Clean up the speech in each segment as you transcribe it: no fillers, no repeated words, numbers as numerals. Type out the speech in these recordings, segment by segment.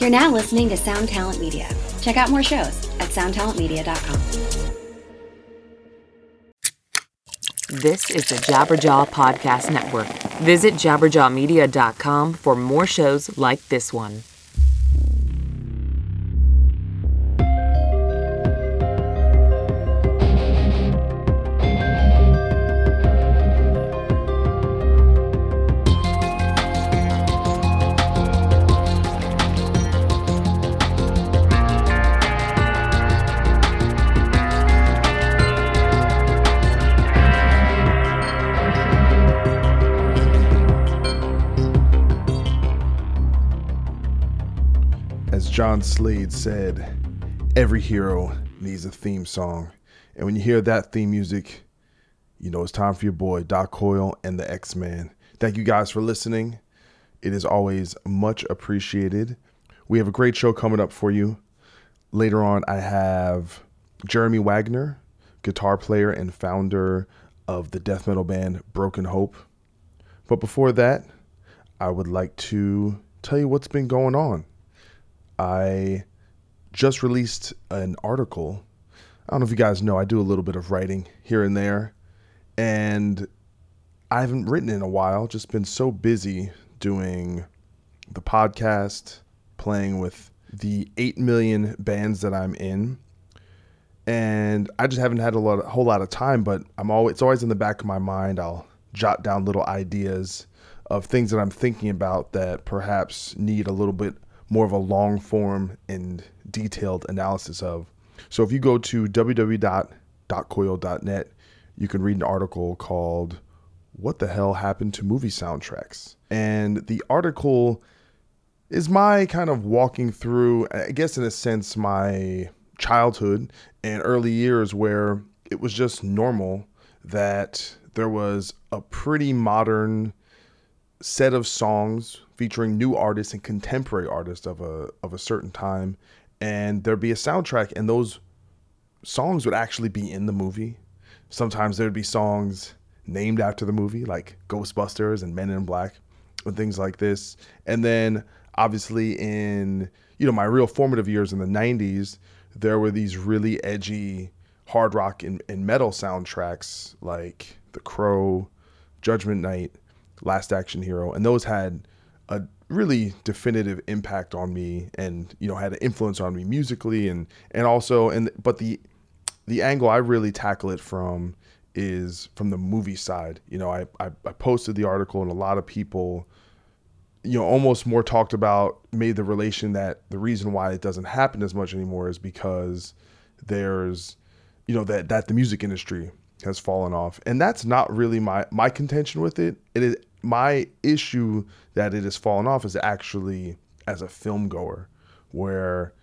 You're now listening to Sound Talent Media. Check out more shows at soundtalentmedia.com. This is the Jabberjaw Podcast Network. Visit jabberjawmedia.com for more shows like this one. John Slade said, every hero needs a theme song. And when you hear that theme music, you know it's time for your boy, Doc Coyle and the X-Man. Thank you guys for listening. It is always much appreciated. We have a great show coming up for you. Later on, I have Jeremy Wagner, guitar player and founder of the death metal band Broken Hope. But before that, I would like to tell you what's been going on. I just released an article. I don't know if you guys know, I do a little bit of writing here and there, and I haven't written in a while, just been so busy doing the podcast, playing with the 8 million bands that I'm in, and I just haven't had a whole lot of time, but it's always in the back of my mind. I'll jot down little ideas of things that I'm thinking about that perhaps need a little bit more of a long form and detailed analysis of. So if you go to www.doccoyle.net, you can read an article called What the Hell Happened to Movie Soundtracks? And the article is my kind of walking through, I guess in a sense, my childhood and early years where it was just normal that there was a pretty modern set of songs featuring new artists and contemporary artists of a certain time, and there'd be a soundtrack, and those songs would actually be in the movie. Sometimes there'd be songs named after the movie, like Ghostbusters and Men in Black and things like this. And then obviously in, my real formative years in the 90s, there were these really edgy hard rock and metal soundtracks like The Crow, Judgment Night, Last Action Hero, and those had a really definitive impact on me and had an influence on me musically and also but the angle I really tackle it from is from the movie side. I posted the article, and a lot of people almost more talked about, made the relation that the reason why it doesn't happen as much anymore is because there's that the music industry has fallen off, and that's not really my contention with it. It is my issue that it has fallen off is actually as a film goer, where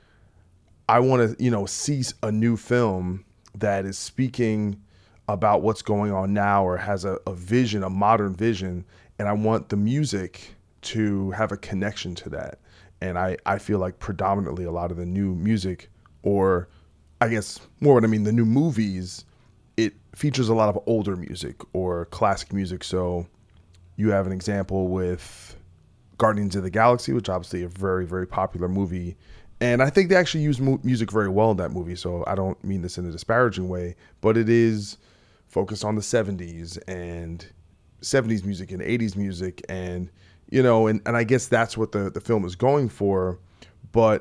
I want to, see a new film that is speaking about what's going on now or has a vision, a modern vision, and I want the music to have a connection to that. And I feel like predominantly a lot of the new music, or I guess more what I mean, the new movies, it features a lot of older music or classic music. So you have an example with Guardians of the Galaxy, which obviously a very, very popular movie. And I think they actually use music very well in that movie. So I don't mean this in a disparaging way, but it is focused on the 70s and 70s music and 80s music. And, and I guess that's what the film is going for. But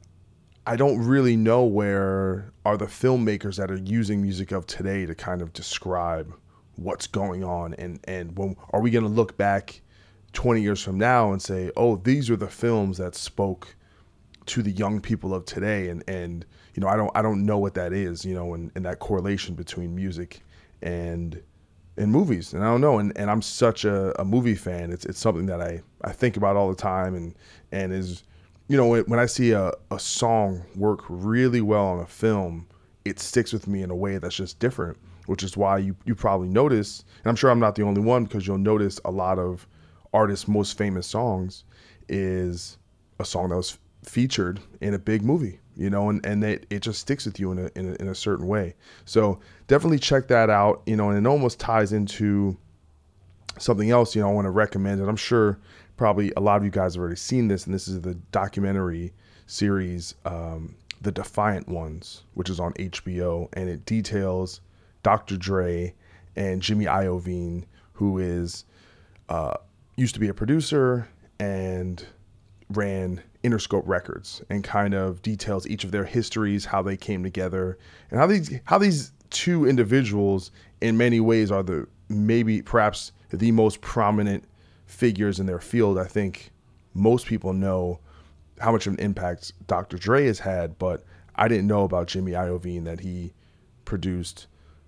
I don't really know where are the filmmakers that are using music of today to kind of describe what's going on, and when are we going to look back 20 years from now and say, oh, these are the films that spoke to the young people of today, and I don't know what that is, and that correlation between music and movies, and I don't know, and I'm such a movie fan. It's something that I think about all the time, and is, when I see a song work really well on a film, it sticks with me in a way that's just different, which is why you probably notice, and I'm sure I'm not the only one, because you'll notice a lot of artists' most famous songs is a song that was featured in a big movie, and it just sticks with you in a certain way. So definitely check that out, and it almost ties into something else, I want to recommend, and I'm sure probably a lot of you guys have already seen this, and this is the documentary series, The Defiant Ones, which is on HBO, and it details Dr. Dre and Jimmy Iovine, who is used to be a producer and ran Interscope Records, and kind of details each of their histories, how they came together, and how these two individuals in many ways are perhaps the most prominent figures in their field. I think most people know how much of an impact Dr. Dre has had, but I didn't know about Jimmy Iovine, that he produced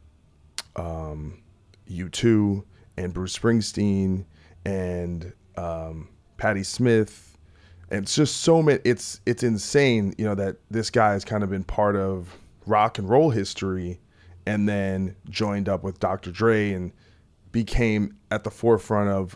U2 and Bruce Springsteen and Patti Smith. And it's just so many, it's insane, that this guy has kind of been part of rock and roll history, and then joined up with Dr. Dre and became at the forefront of,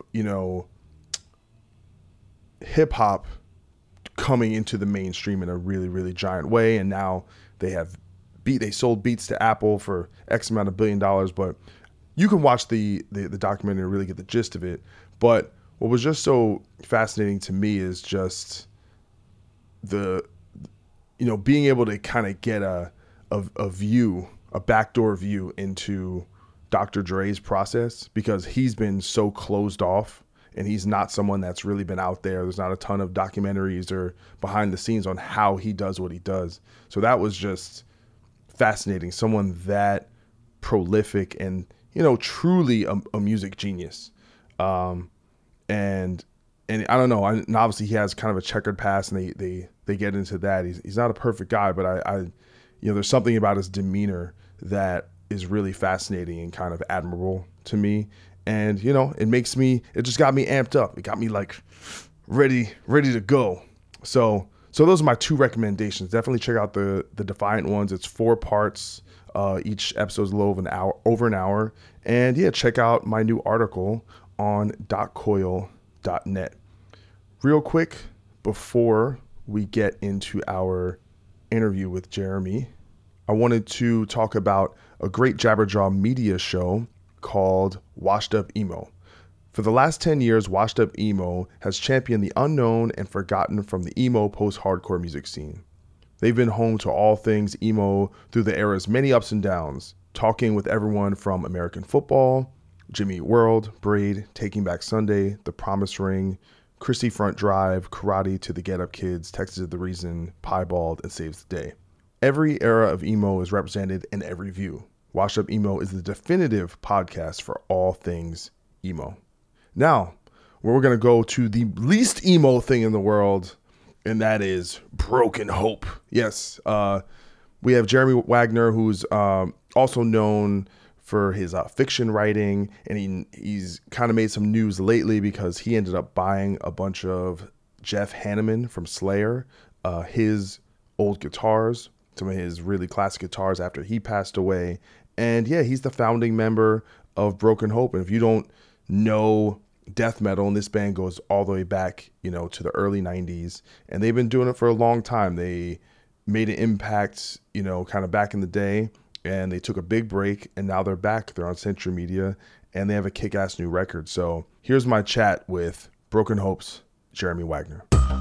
hip hop coming into the mainstream in a really, really giant way. And now they sold Beats to Apple for X amount of $1 billion, but you can watch the documentary and really get the gist of it. But what was just so fascinating to me is just being able to kind of get a backdoor view into Dr. Dre's process, because he's been so closed off and he's not someone that's really been out there. There's not a ton of documentaries or behind the scenes on how he does what he does. So that was just fascinating. Someone that prolific and, truly a music genius. And I don't know. And obviously he has kind of a checkered past, and they get into that. He's not a perfect guy, but I there's something about his demeanor that is really fascinating and kind of admirable to me. And, it just got me amped up. It got me like ready to go. So those are my two recommendations. Definitely check out the Defiant Ones. It's 4 parts. Each episode is a little over an hour. And yeah, check out my new article on .coil.net. Real quick, before we get into our interview with Jeremy, I wanted to talk about a great Jabberjaw media show called Washed Up Emo. For the last 10 years, Washed Up Emo has championed the unknown and forgotten from the emo post-hardcore music scene. They've been home to all things emo through the era's many ups and downs, talking with everyone from American Football, Jimmy Eat World, Braid, Taking Back Sunday, The Promise Ring, Chrissy Front Drive, Karate, to the Get Up Kids, Texas is the Reason, Piebald, and Saves the Day. Every era of emo is represented in every view. Washed Up Emo is the definitive podcast for all things emo. Now, we're going to go to the least emo thing in the world, and that is Broken Hope. Yes, we have Jeremy Wagner, who's also known for his fiction writing, and he's kind of made some news lately because he ended up buying a bunch of Jeff Hanneman from Slayer, his old guitars, some of his really classic guitars after he passed away. And yeah, he's the founding member of Broken Hope. And if you don't know death metal, and this band goes all the way back, to the early 90s, and they've been doing it for a long time. They made an impact, kind of back in the day, and they took a big break, and now they're back. They're on Century Media, and they have a kick-ass new record. So here's my chat with Broken Hope's Jeremy Wagner.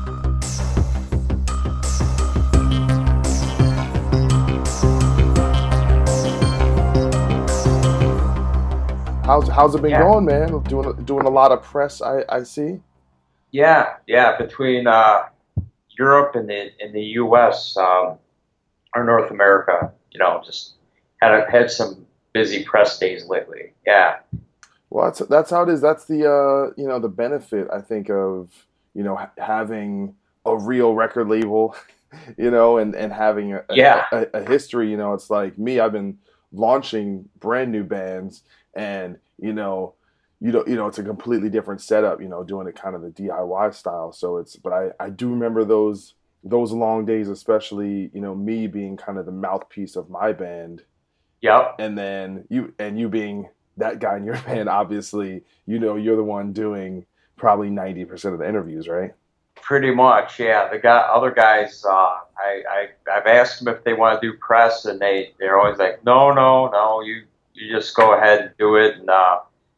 How's it been going, man? Doing a lot of press, I see. Yeah. Between Europe and the U.S. Or North America, just had some busy press days lately. Yeah. Well, that's how it is. That's the the benefit, I think, of having a real record label, and having a history. It's like me. I've been launching brand new bands. And, it's a completely different setup, doing it kind of the DIY style. So but I do remember those long days, especially, me being kind of the mouthpiece of my band. Yep. And then you being that guy in your band, obviously, you're the one doing probably 90% of the interviews, right? Pretty much. Yeah. Other guys, I've asked them if they want to do press, and they're always like, no, you just go ahead and do it. And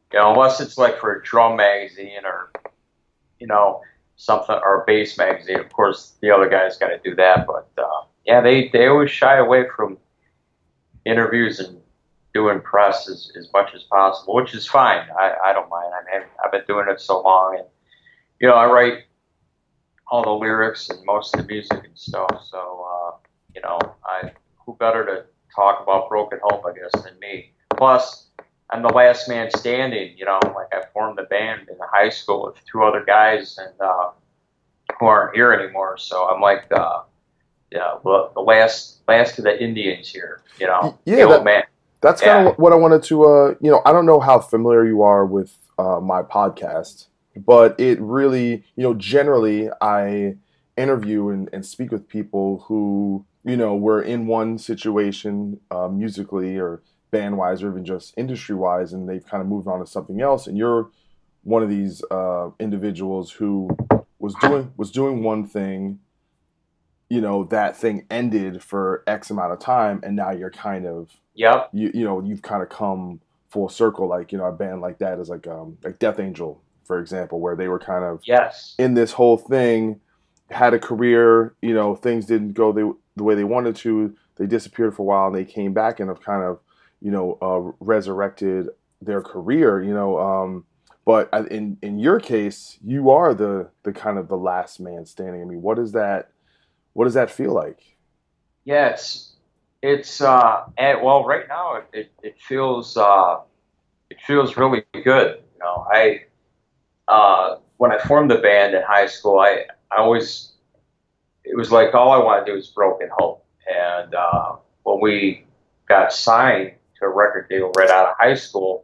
You know, unless it's like for a drum magazine or, you know, something, or a bass magazine. Of course, the other guys got to do that. But yeah, they always shy away from interviews and doing press as much as possible, which is fine. I don't mind. I mean, I've been doing it so long, and you know, I write all the lyrics and most of the music and stuff. So you know, who better to talk about Broken Hope, I guess, than me. Plus, I'm the last man standing. You know, like I formed a band in high school with two other guys, and who aren't here anymore. So I'm like well, the last of the Indians here. You know, Yeah, the old man. That's kind of what I wanted to, you know, I don't know how familiar you are with my podcast, but it really, you know, generally I interview and speak with people who, you know, were in one situation musically or band-wise or even just industry-wise, and they've kind of moved on to something else. And you're one of these individuals who was doing one thing, you know, that thing ended for X amount of time, and now you're kind of, Yep. you know, you've kind of come full circle. Like, you know, a band like that is like Death Angel, for example, where they were kind of Yes. in this whole thing, had a career, you know, things didn't go the way they wanted to. They disappeared for a while, and they came back and have kind of, you know, resurrected their career, you know. But in your case, you are the kind of the last man standing. I mean, what does that feel like? Yeah, well, right now it feels really good. You know, when I formed the band in high school, I always, it was like all I wanted to do was Broken Hope. And when we got signed to a record deal right out of high school,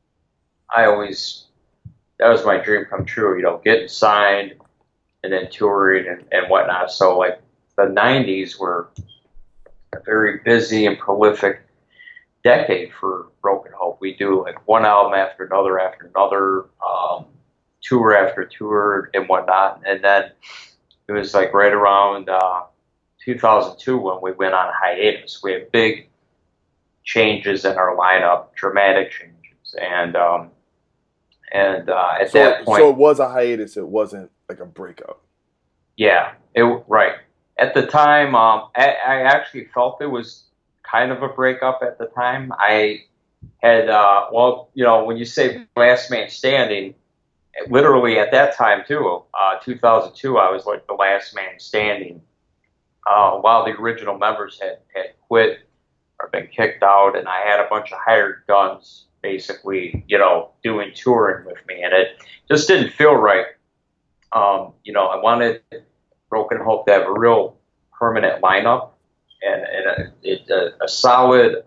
that was my dream come true. You know, getting signed and then touring and whatnot. So like the 90s were a very busy and prolific decade for Broken Hope. We do like one album after another, tour after tour and whatnot. And then it was like right around 2002 when we went on hiatus. We had big changes in our lineup, dramatic changes, and at that point, so it was a hiatus. It wasn't like a breakup. Yeah, right. At the time, I actually felt it was kind of a breakup at the time. I had, well, you know, when you say last man standing, literally at that time too, 2002, I was like the last man standing, while the original members had quit or been kicked out, and I had a bunch of hired guns basically, you know, doing touring with me, and it just didn't feel right. You know, I wanted Broken Hope to have a real permanent lineup and a solid,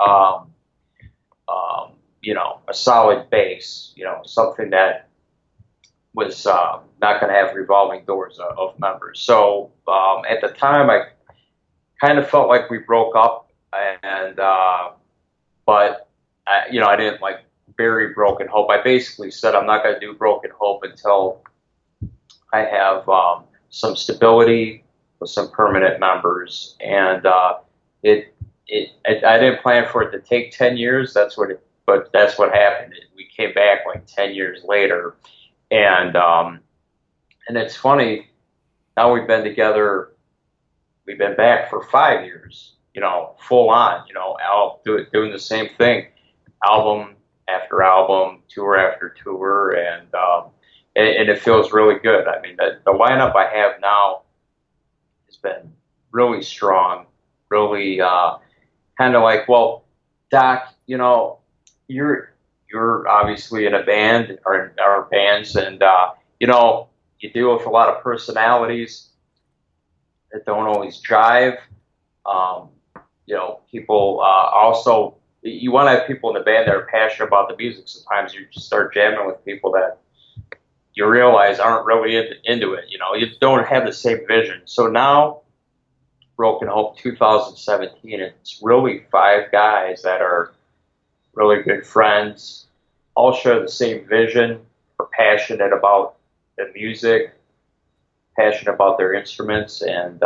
you know, a solid base, you know, something that was not going to have revolving doors of members. So at the time, I kind of felt like we broke up, and but you know, I didn't like bury Broken Hope. I basically said I'm not going to do Broken Hope until I have some stability with some permanent members, and I didn't plan for it to take 10 years. But that's what happened. We came back like 10 years later, and it's funny. Now we've been together. We've been back for 5 years. You know, full on. You know, doing the same thing, album after album, tour after tour, and it feels really good. I mean, the lineup I have now has been really strong, really kind of like, well, Doc, you know, you're obviously in a band or in our bands, and you know, you deal with a lot of personalities that don't always jive. You know, people also, you want to have people in the band that are passionate about the music. Sometimes you just start jamming with people that you realize aren't really into it. You know, you don't have the same vision. So now, Broken Hope 2017, it's really 5 guys that are really good friends, all share the same vision, are passionate about the music, passionate about their instruments, and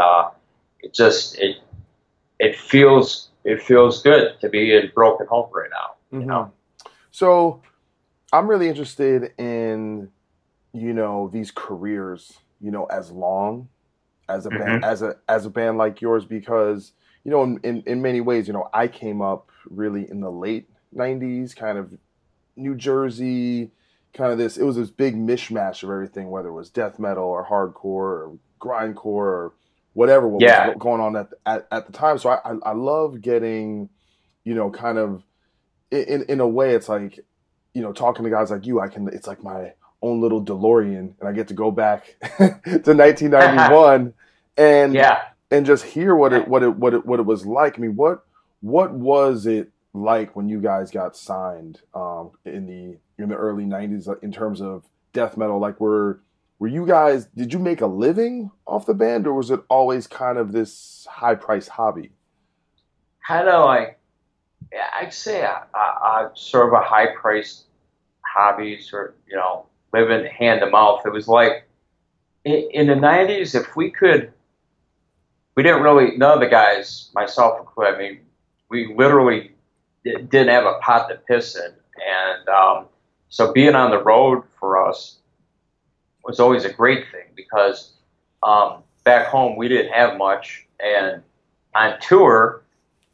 it feels good to be in Broken Hope right now. You know? So I'm really interested in, these careers, as long as a band, as a band like yours, because, in many ways, I came up really in the late 90s, kind of New Jersey, kind of it was this big mishmash of everything, whether it was death metal or hardcore or grindcore or whatever was going on at the time. So I love getting, kind of in a way, it's like, talking to guys like you, it's like my own little DeLorean, and I get to go back to 1991 and just hear what it was like. I mean, what was it like when you guys got signed in the early 90s in terms of death metal? Like, were you guys, did you make a living off the band, or was it always kind of this high price hobby? Kind of like, I'd say sort of a high priced hobby, sort of, living hand to mouth. It was like in the 90s, if we didn't really, none of the guys, myself included, I mean, we literally didn't have a pot to piss in. And so being on the road for us was always a great thing, because back home we didn't have much. And on tour,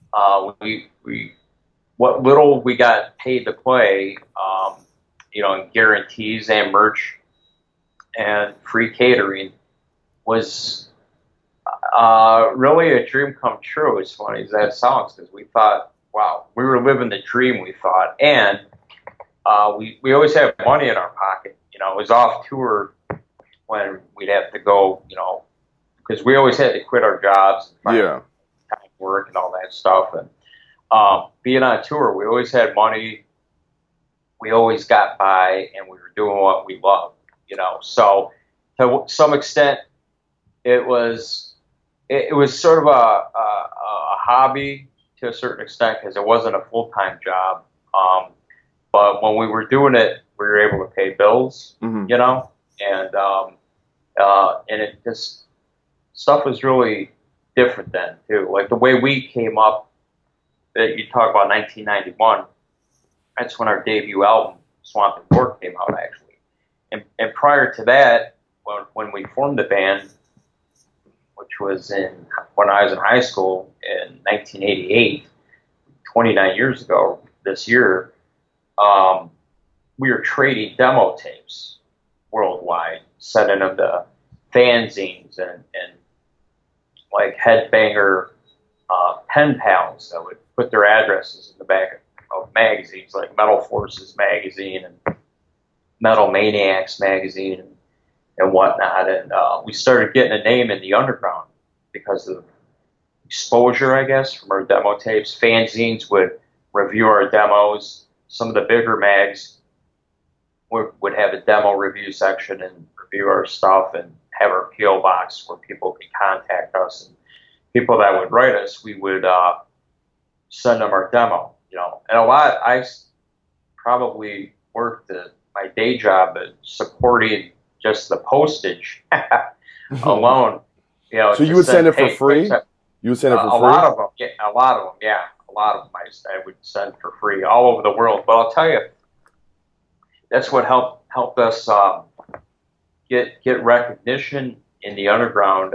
what little we got paid to play, and guarantees and merch and free catering was really a dream come true, as funny as that sounds, because we thought, wow, we were living the dream, we thought. And we always had money in our pocket. It was off tour when we'd have to go, because we always had to quit our jobs and find time work and all that stuff. And being on tour, we always had money. We always got by, and we were doing what we loved, So to some extent, it was sort of a hobby to a certain extent, because it wasn't a full-time job. But when we were doing it, we were able to pay bills, and it just, stuff was really different then too. Like the way we came up, that you talk about 1991, that's when our debut album, Swamp and Gore, came out, actually. And prior to that, when we formed the band, which was when I was in high school in 1988, 29 years ago this year, we were trading demo tapes worldwide, sending them to fanzines and like Headbanger pen pals that would put their addresses in the back of magazines like Metal Forces magazine and Metal Maniacs magazine and whatnot. And we started getting a name in the underground because of exposure, I guess, from our demo tapes. Fanzines would review our demos. Some of the bigger mags would have a demo review section and review our stuff, and have our P.O. box where people could contact us. And people that would write us, we would send them our demo, And a lot, I probably worked at my day job at supporting just the postage alone. So you would send it for free? You would send it for free? A lot of them, yeah. A lot of them I would send for free all over the world. But I'll tell you, that's what helped us get recognition in the underground.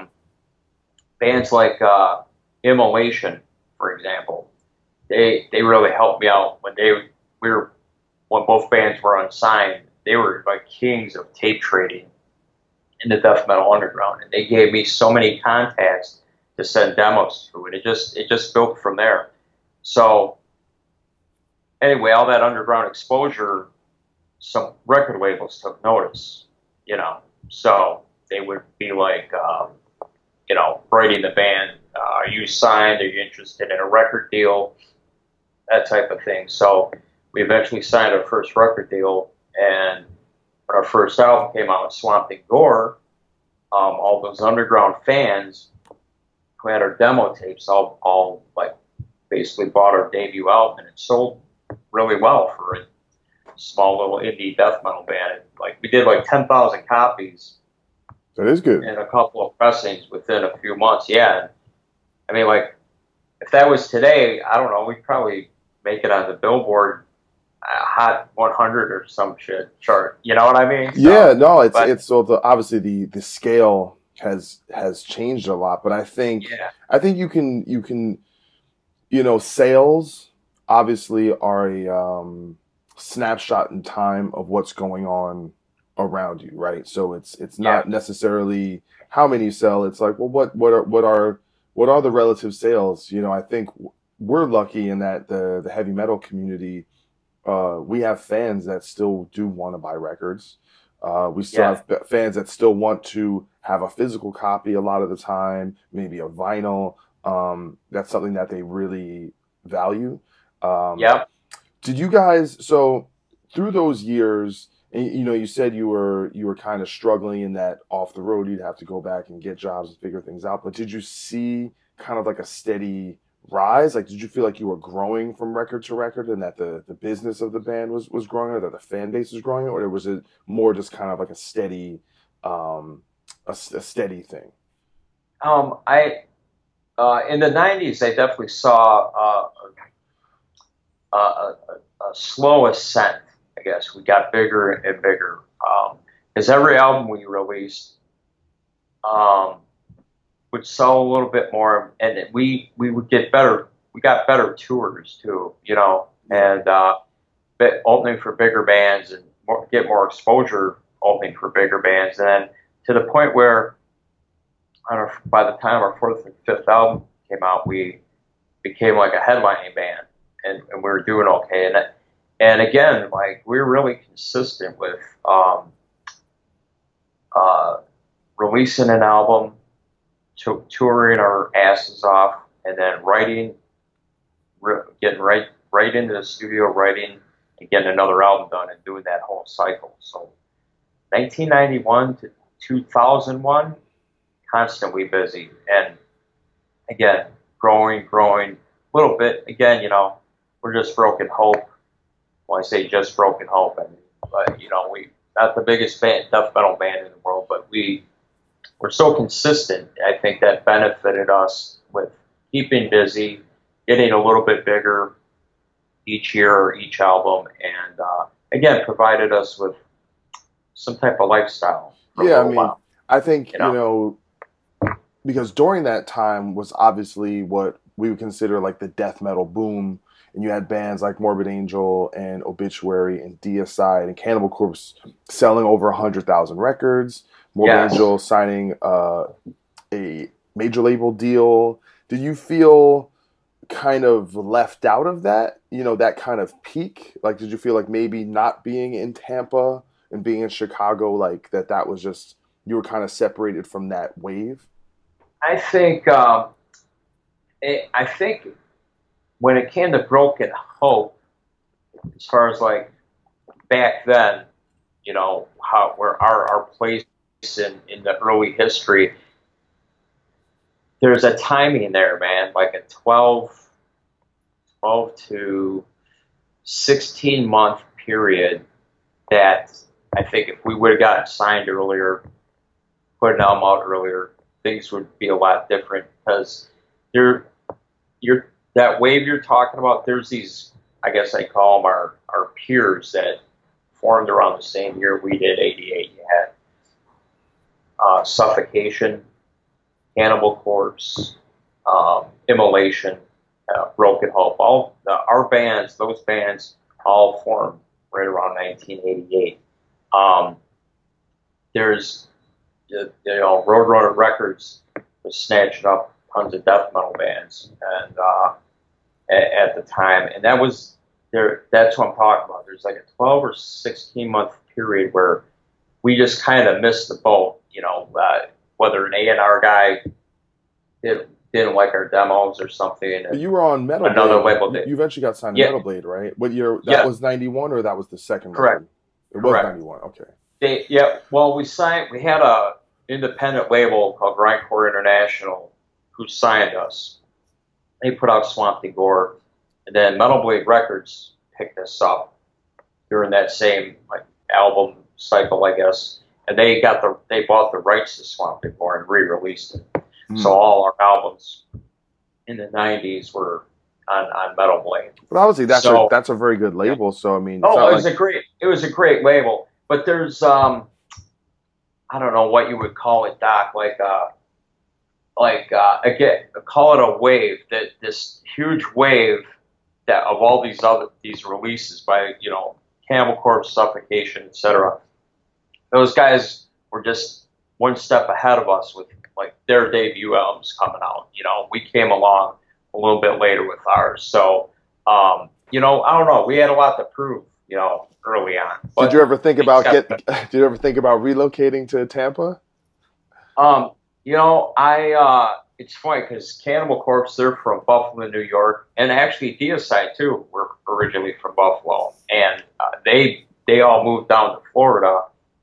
Bands like Immolation, for example, they really helped me out when when both bands were unsigned. They were like kings of tape trading in the death metal underground, and they gave me so many contacts to send demos to, and it just built from there. So anyway, all that underground exposure, some record labels took notice, so they would be like, writing the band, are you signed? Are you interested in a record deal? That type of thing. So we eventually signed our first record deal, and when our first album came out, Swamp and Gore, all those underground fans who had our demo tapes all like basically bought our debut album, and it sold really well for a small little indie death metal band. Like we did like 10,000 copies. That is good. And a couple of pressings within a few months. Yeah. I mean, like, if that was today, I don't know, we'd probably make it on the Billboard Hot 100 or some shit chart. You know what I mean? Yeah, no, it's so obviously the scale has changed a lot, but I think you can sales obviously are a snapshot in time of what's going on around you, right? So it's not necessarily how many you sell. It's like, well, what are the relative sales? I think we're lucky in that the heavy metal community, we have fans that still do want to buy records. We still have fans that still want to have a physical copy a lot of the time, maybe a vinyl. That's something that they really value. Did you guys, so through those years, and, you said you were kind of struggling in that off the road, you'd have to go back and get jobs and figure things out. But did you see kind of like a steady rise? Like, did you feel like you were growing from record to record and that the business of the band was growing, or that the fan base was growing, or was it more just kind of like a steady, a steady thing? In the 90s, I definitely saw a slow ascent, I guess. We got bigger and bigger. Because every album we released would sell a little bit more, and we would get better. We got better tours too, and opening for bigger bands and get more exposure opening for bigger bands. And then to the point where by the time our fourth and fifth album came out, we became like a headlining band, and we were doing okay. And again, like, we're really consistent with releasing an album, touring our asses off, and then getting right into the studio, writing, and getting another album done, and doing that whole cycle. So 1991 to 2001, constantly busy, and again, growing a little bit. Again, we're just Broken Hope. When I say just Broken Hope, but we not the biggest death metal band in the world, but we're so consistent. I think that benefited us with keeping busy, getting a little bit bigger each year or each album, and again, provided us with some type of lifestyle. Yeah, I mean, I think, because during that time was obviously what we would consider like the death metal boom, and you had bands like Morbid Angel and Obituary and Deicide and Cannibal Corpse selling over 100,000 records. Morbid Angel signing a major label deal. Did you feel kind of left out of that? That kind of peak? Like, did you feel like maybe not being in Tampa and being in Chicago, like that was just, you were kind of separated from that wave? I think when it came to Broken Hope, as far as like back then, where our place in the early history, there's a timing there, man, like a 12 to 16 month period that I think if we would have gotten signed earlier, put an album out earlier, things would be a lot different, because you're that wave you're talking about. There's these, I guess I call them our peers that formed around the same year we did, 88. You had Suffocation, Cannibal Corpse, Immolation, Broken Hope. All those bands all formed right around 1988. There's Roadrunner Records was snatching up tons of death metal bands, and at the time, and that was there. That's what I'm talking about. There's like a 12 or 16 month period where we just kind of missed the boat. Whether an A&R guy didn't like our demos or something. But you were on Metal Blade. Another label did. You eventually got signed to Metal Blade, right? What year? That was 91, or that was the second? Correct. One? It was 91. Okay. Well, we had a independent label called Grindcore International who signed us. They put out Swamp Thing Gore, and then Metal Blade Records picked us up during that same album cycle, I guess. And they bought the rights to Swamp Thing Gore and re-released it. So all our albums in the 90s were on Metal Blade. But obviously that's a very good label. So I mean, it was a great label. But there's I don't know what you would call it, Doc. Again, call it a wave. That this huge wave that of all these releases by Cannibal Corpse, Suffocation, etc. Those guys were just one step ahead of us with like their debut albums coming out. We came along a little bit later with ours. So, I don't know. We had a lot to prove, early on. But did you ever think about relocating to Tampa? It's funny because Cannibal Corpse, they're from Buffalo, New York, and actually Deicide too were originally from Buffalo, and they all moved down to Florida.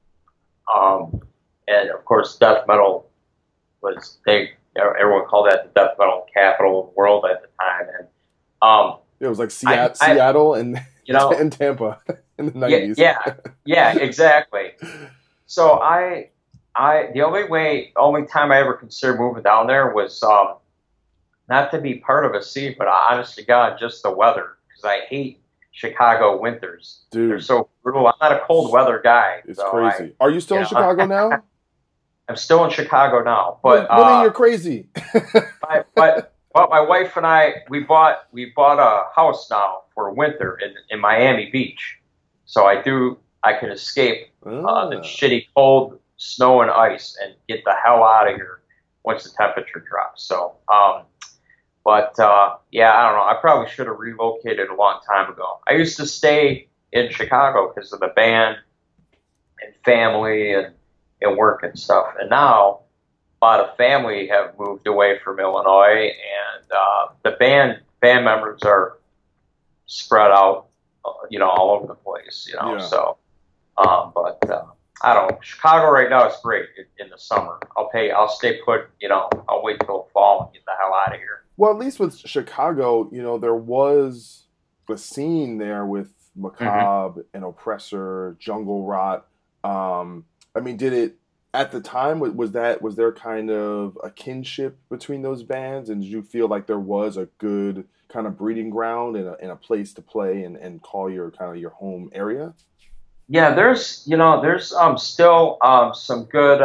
And of course, death metal everyone called that the death metal capital of the world at the time, and it was like Seattle and and Tampa in the 90s. Yeah, exactly. So the only time I ever considered moving down there was not to be part of a scene, but honest to God, just the weather, because I hate Chicago winters. Dude, they're so brutal. I'm not a cold weather guy. It's crazy. Are you still in Chicago now? I'm still in Chicago now, but what mean you're crazy? but my wife and I we bought a house now for winter in Miami Beach, so I can escape the shitty cold, snow and ice and get the hell out of here once the temperature drops. So, I don't know. I probably should have relocated a long time ago. I used to stay in Chicago because of the band and family and work and stuff. And now a lot of family have moved away from Illinois, and the band members are spread out, all over the place, Yeah. So, I don't know. Chicago right now is great in the summer. I'll stay put, I'll wait till fall and get the hell out of here. Well, at least with Chicago, there was the scene there with Macabre and Oppressor, Jungle Rot. Did it at the time? Was there kind of a kinship between those bands, and did you feel like there was a good kind of breeding ground and a place to play and call your kind of your home area? Yeah, there's still some good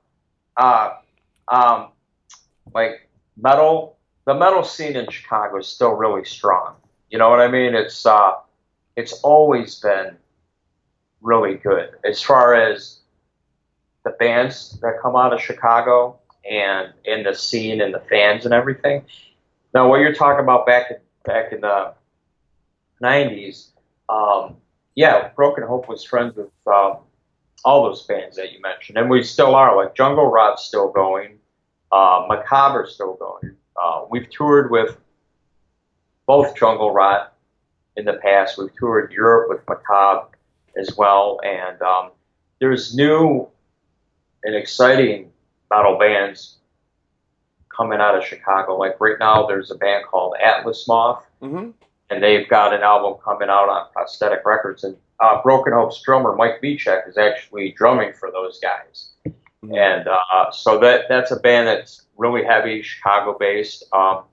like metal. The metal scene in Chicago is still really strong. You know what I mean? It's always been really good as far as the bands that come out of Chicago and in the scene and the fans and everything. Now, what you're talking about back in the 90s, Broken Hope was friends with all those bands that you mentioned, and we still are. Like Jungle Rot's still going, Macabre's still going. We've toured with both Jungle Rot in the past. We've toured Europe with Macabre as well, and there's new and exciting metal bands coming out of Chicago. Like right now, there's a band called Atlas Moth, and they've got an album coming out on Prosthetic Records. And Broken Hope's drummer Mike Vichek is actually drumming for those guys. And so that's a band that's really heavy, Chicago-based.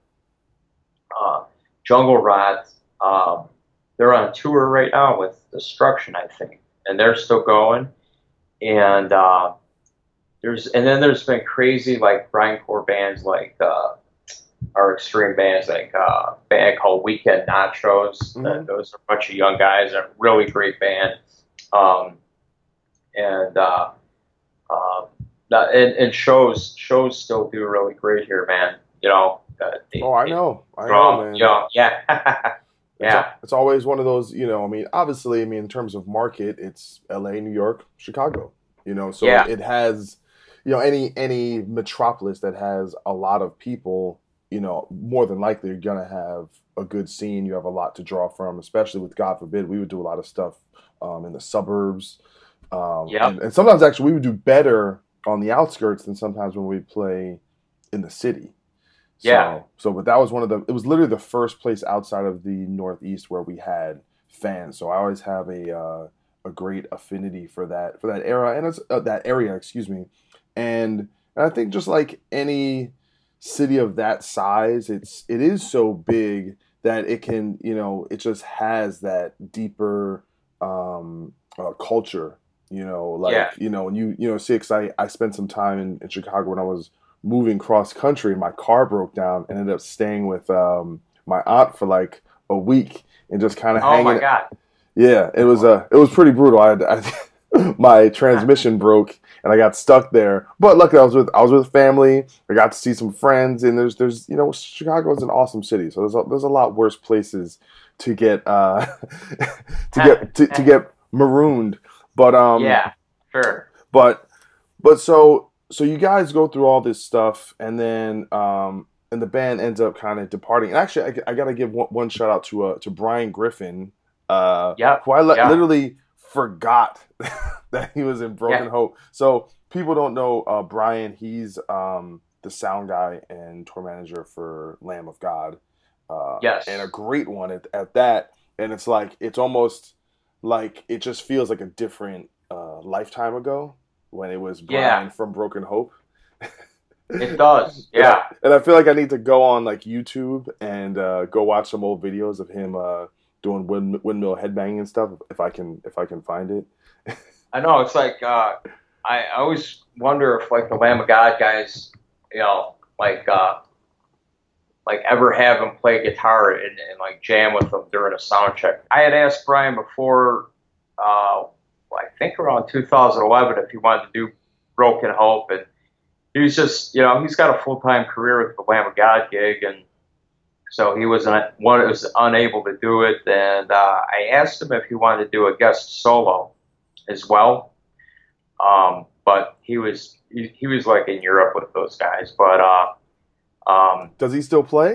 Jungle Rot, they're on tour right now with Destruction, I think, and they're still going. And there's been crazy like grindcore bands like our extreme bands like a band called Weekend Nachos. Those are a bunch of young guys, a really great band. And shows still do really great here, man. I know, man. Yeah. It's always one of those, obviously, in terms of market, it's LA, New York, Chicago, so it has, any metropolis that has a lot of people, more than likely you're going to have a good scene. You have a lot to draw from, especially with, God forbid, we would do a lot of stuff in the suburbs. And sometimes actually we would do better on the outskirts than sometimes when we play in the city. But that was it was literally the first place outside of the Northeast where we had fans. So I always have a great affinity for that era and it's that area, excuse me. And I think just like any city of that size, it is so big that it can, it just has that deeper culture, when you see, because I spent some time in Chicago when I was moving cross country, and my car broke down and ended up staying with my aunt for like a week and just kind of hanging. Oh my God. Yeah, it was pretty brutal. My transmission broke and I got stuck there. But luckily I was with family. I got to see some friends, and there's Chicago is an awesome city. So there's a lot worse places to get to get marooned. But yeah, sure. But so you guys go through all this stuff, and then and the band ends up kind of departing. And actually, I got to give one shout out to Brian Griffin, who I literally forgot that he was in Broken Hope. So people don't know Brian. He's the sound guy and tour manager for Lamb of God. Yes, and a great one at that. And it's almost like it just feels like a different lifetime ago when it was Brian from Broken Hope. It does, yeah. And I feel like I need to go on like YouTube and go watch some old videos of him doing windmill headbanging and stuff if I can find it. I know, it's like I always wonder if like the Lamb of God guys, like ever have him play guitar and like jam with them during a sound check. I had asked Brian before, I think around 2011, if he wanted to do Broken Hope, and he was just, he's got a full-time career with the Lamb of God gig, and so he was unable to do it. And I asked him if he wanted to do a guest solo as well, but he was like in Europe with those guys. But does he still play?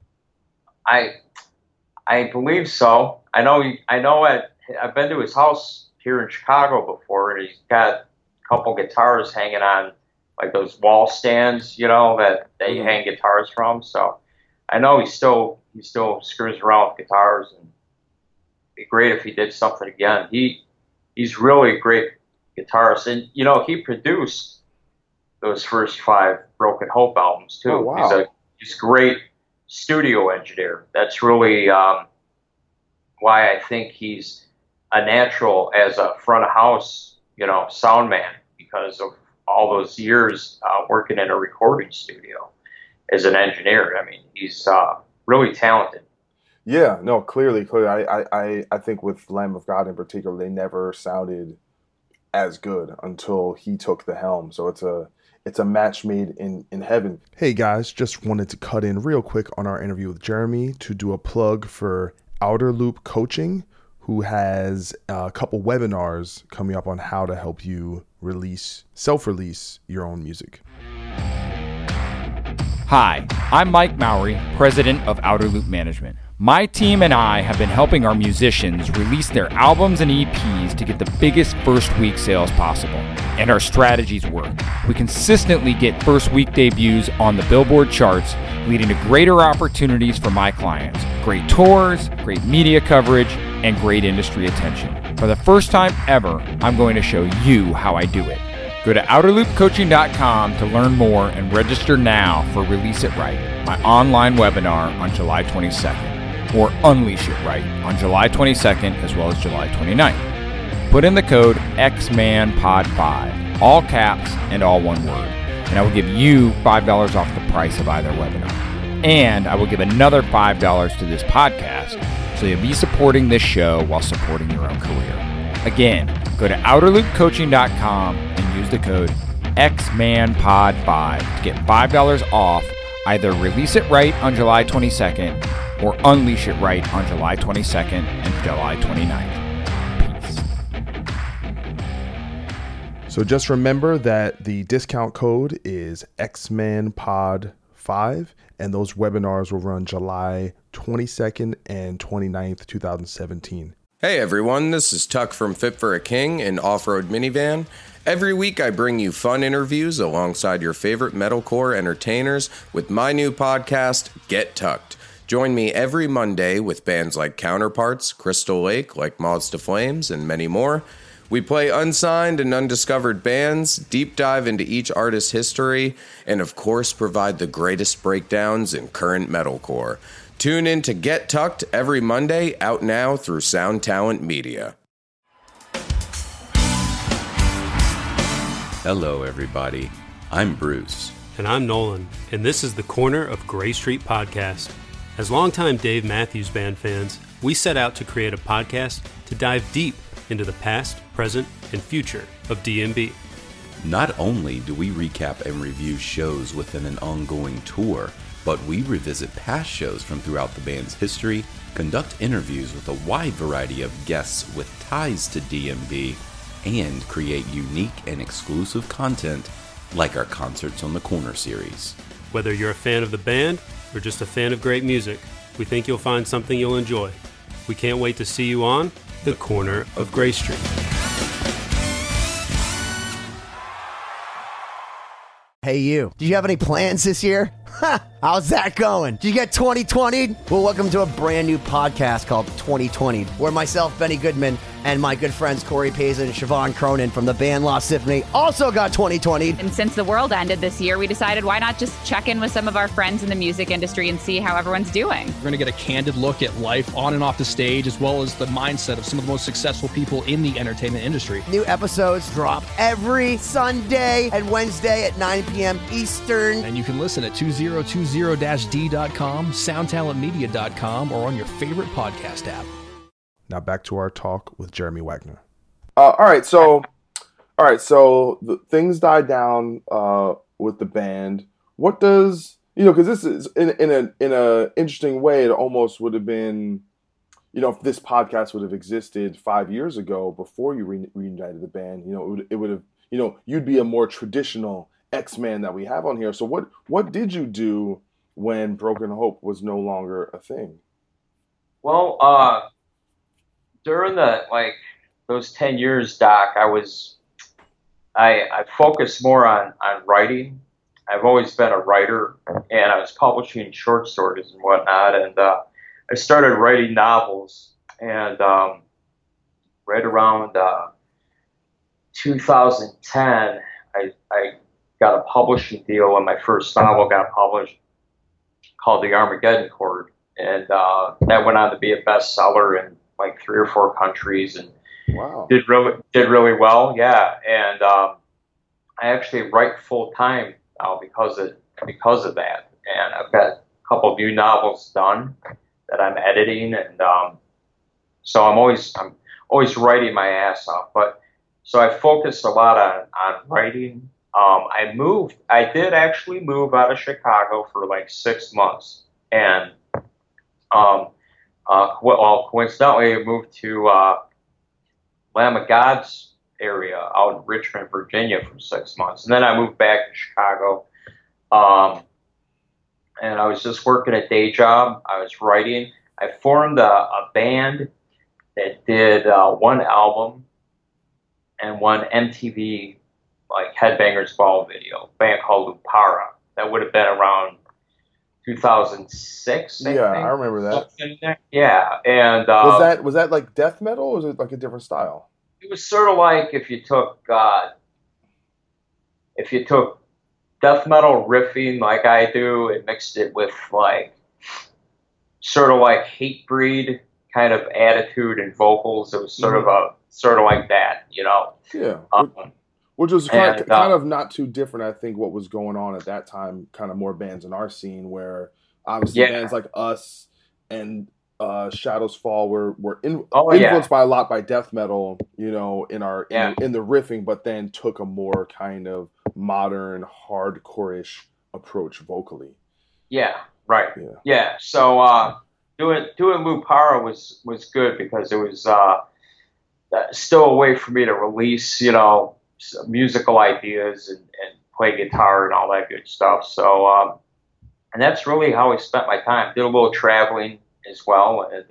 I believe so. I know. I've been to his house here in Chicago before, and he's got a couple guitars hanging on like those wall stands, that they hang guitars from. So I know he still screws around with guitars, and it'd be great if he did something again. He's really a great guitarist, and he produced those first 5 Broken Hope albums too. Oh, wow. He's a great studio engineer. That's really why I think he's a natural as a front of house, sound man, because of all those years working in a recording studio as an engineer. I mean, he's really talented. Yeah, no, clearly. I think with Lamb of God in particular, they never sounded as good until he took the helm. So it's a match made in heaven. Hey guys, just wanted to cut in real quick on our interview with Jeremy to do a plug for Outer Loop Coaching, who has a couple webinars coming up on how to help you self-release your own music. Hi, I'm Mike Mowry, president of Outer Loop Management. My team and I have been helping our musicians release their albums and EPs to get the biggest first week sales possible. And our strategies work. We consistently get first week debuts on the Billboard charts, leading to greater opportunities for my clients. Great tours, great media coverage, and great industry attention. For the first time ever, I'm going to show you how I do it. Go to OuterLoopCoaching.com to learn more and register now for Release It Right, my online webinar on July 22nd, or Unleash It Right on July 22nd as well as July 29th. Put in the code XMANPOD5, all caps and all one word, and I will give you $5 off the price of either webinar. And I will give another $5 to this podcast, so you'll be supporting this show while supporting your own career. Again, go to OuterLoopCoaching.com and use the code XMANPOD5 to get $5 off either Release It Right on July 22nd or Unleash It Right on July 22nd and July 29th. Peace. So just remember that the discount code is XMANPOD5, and those webinars will run July 22nd and 29th, 2017. Hey everyone, this is Tuck from Fit for a King, an off-road minivan. Every week I bring you fun interviews alongside your favorite metalcore entertainers with my new podcast, Get Tucked. Join me every Monday with bands like Counterparts, Crystal Lake, like Moths to Flames, and many more. We play unsigned and undiscovered bands, deep dive into each artist's history, and of course provide the greatest breakdowns in current metalcore. Tune in to Get Tucked every Monday, out now through Sound Talent Media. Hello, everybody. I'm Bruce. And I'm Nolan, and this is the Corner of Gray Street podcast. As longtime Dave Matthews Band fans, we set out to create a podcast to dive deep into the past, present, and future of DMB. Not only do we recap and review shows within an ongoing tour, but we revisit past shows from throughout the band's history, conduct interviews with a wide variety of guests with ties to DMB, and create unique and exclusive content like our Concerts on the Corner series. Whether you're a fan of the band or just a fan of great music, we think you'll find something you'll enjoy. We can't wait to see you on the Corner of Gray Street. Hey you, do you have any plans this year? How's that going? Did you get 2020'd? Well, welcome to a brand new podcast called 2020'd, where myself, Benny Goodman, and my good friends Corey Paisley and Siobhan Cronin from the band Lost Symphony also got 2020'd. And since the world ended this year, we decided why not just check in with some of our friends in the music industry and see how everyone's doing. We're going to get a candid look at life on and off the stage, as well as the mindset of some of the most successful people in the entertainment industry. New episodes drop every Sunday and Wednesday at 9 p.m. Eastern. And you can listen at 2020-d.com, soundtalentmedia.com, or on your favorite podcast app. Now back to our talk with Jeremy Wagner. All right, so the things died down with the band. What does, because this is in a interesting way, it almost would have been, if this podcast would have existed 5 years ago before you reunited the band, it would have, you'd be a more traditional X-Man that we have on here. So what did you do when Broken Hope was no longer a thing? Well, during those 10 years, Doc, I focused more on writing. I've always been a writer, and I was publishing short stories and whatnot, and I started writing novels, and right around 2010, I got a publishing deal, and my first novel got published called The Armageddon Chord, and that went on to be a bestseller in 3 or 4 countries, and wow, did really well. Yeah, and I actually write full time now because of that, and I've got a couple new novels done that I'm editing, and so I'm always writing my ass off. But so I focused a lot on writing. I did actually move out of Chicago for 6 months, and coincidentally, I moved to Lamb of God's area out in Richmond, Virginia for 6 months. And then I moved back to Chicago. And I was just working a day job. I was writing. I formed a band that did one album and one MTV Headbangers Ball video, a band called Lupara. That would have been around 2006. I remember that. Yeah, and was that like death metal, or was it like a different style? It was sort of like if you took death metal riffing like I do and mixed it with sort of like Hatebreed kind of attitude and vocals. It was sort of like that, Yeah. Which was kind of not too different, I think, what was going on at that time, kind of more bands in our scene, where obviously bands like us and Shadows Fall were influenced by a lot by death metal, in the riffing, but then took a more kind of modern, hardcore-ish approach vocally. Yeah, right. Yeah. So doing Lupara was good because it was still a way for me to release, musical ideas and play guitar and all that good stuff. So, and that's really how I spent my time. Did a little traveling as well, and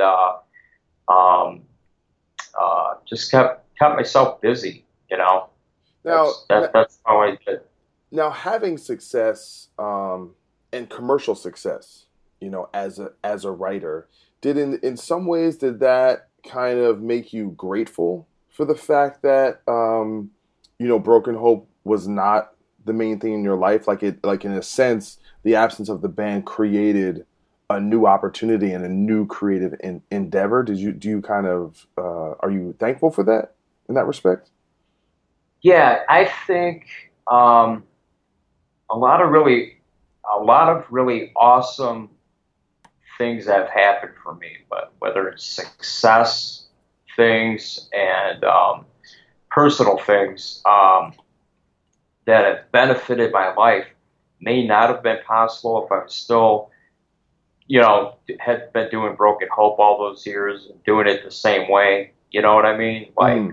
just kept myself busy. Now that's how I did. Now, having success and commercial success, as a writer, did in some ways did that kind of make you grateful for the fact that Broken Hope was not the main thing in your life? Like in a sense, the absence of the band created a new opportunity and a new creative endeavor. Do you kind of are you thankful for that in that respect? Yeah, I think a lot of really awesome things have happened for me, but whether it's success things and personal things that have benefited my life may not have been possible if I was still, had been doing Broken Hope all those years and doing it the same way. You know what I mean? Like,